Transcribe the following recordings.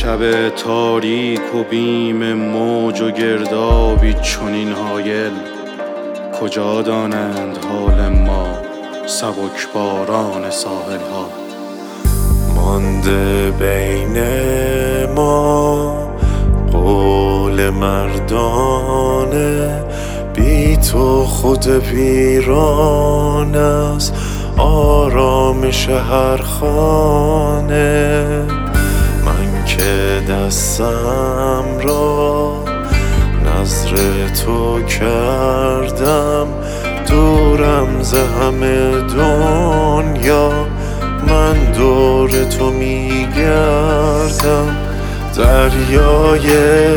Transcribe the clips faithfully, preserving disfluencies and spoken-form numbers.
شب تاریک و بیم موج و گردابی چنین هایل، کجا دانند حال ما سبک باران ساحل ها. مانده بین ما قول مردانه، بی تو خود ویران است آرامش هر خانه. من که دستم را نظر تو کردم، دورم ز همه دنیا من دور تو میگردم. دریای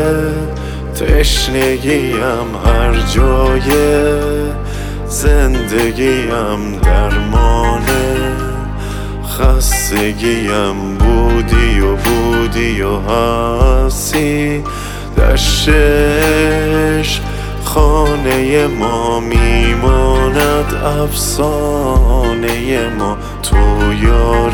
تشنگیم هر جای زندگیم درمانه، خستگیم بودی و بودی و هستی. دشتش خانه ما میماند افسانه ما، تو یار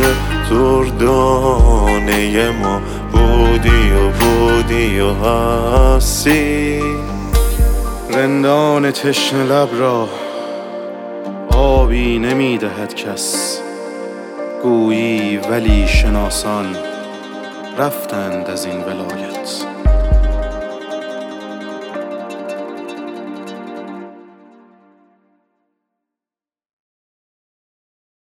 دردانه ما بودی و بودی و هستی. رندان تشنه لب را آبی نمیدهد کس، گویی ولی شناسان رفتند از این ولایت.